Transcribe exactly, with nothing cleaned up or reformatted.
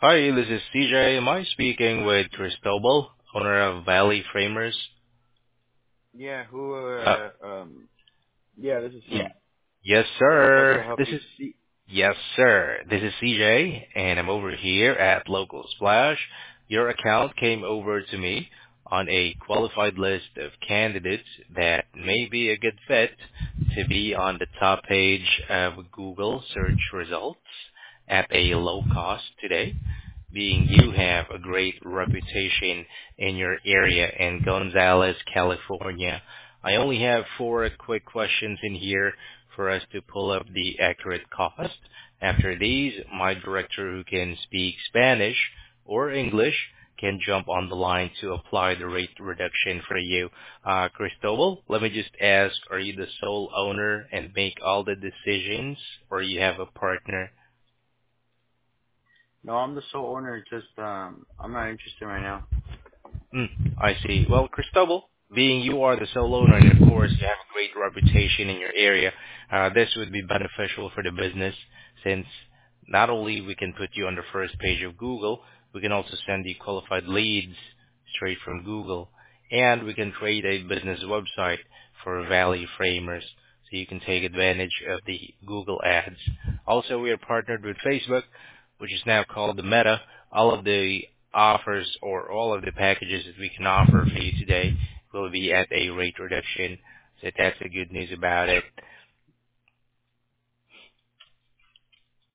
Hi, this is C J. Am I speaking with Cristobal, owner of Valley Framers? Yeah, who, Uh, uh, um, yeah, this is y- him. yes, How can I sir. help This you? is C- yes, sir. This is C J, and I'm over here at Local Splash. Your account came over to me on a qualified list of candidates that may be a good fit to be on the top page of Google search results at a low cost today, being you have a great reputation in your area in Gonzales, California. I only have four quick questions in here for us to pull up the accurate cost. After these, my director who can speak Spanish or English can jump on the line to apply the rate reduction for you. Uh, Cristobal, let me just ask, are you the sole owner and make all the decisions, or you have a partner? No, I'm the sole owner, just, um, I'm not interested right now. Mm, I see. Well, Cristobal, being you are the sole owner and of course you have a great reputation in your area, uh, this would be beneficial for the business since not only we can put you on the first page of Google, we can also send you qualified leads straight from Google, and we can create a business website for Valley Framers so you can take advantage of the Google ads. Also, we are partnered with Facebook, which is now called the Meta. All of the offers or all of the packages that we can offer for you today will be at a rate reduction. So that's the good news about it.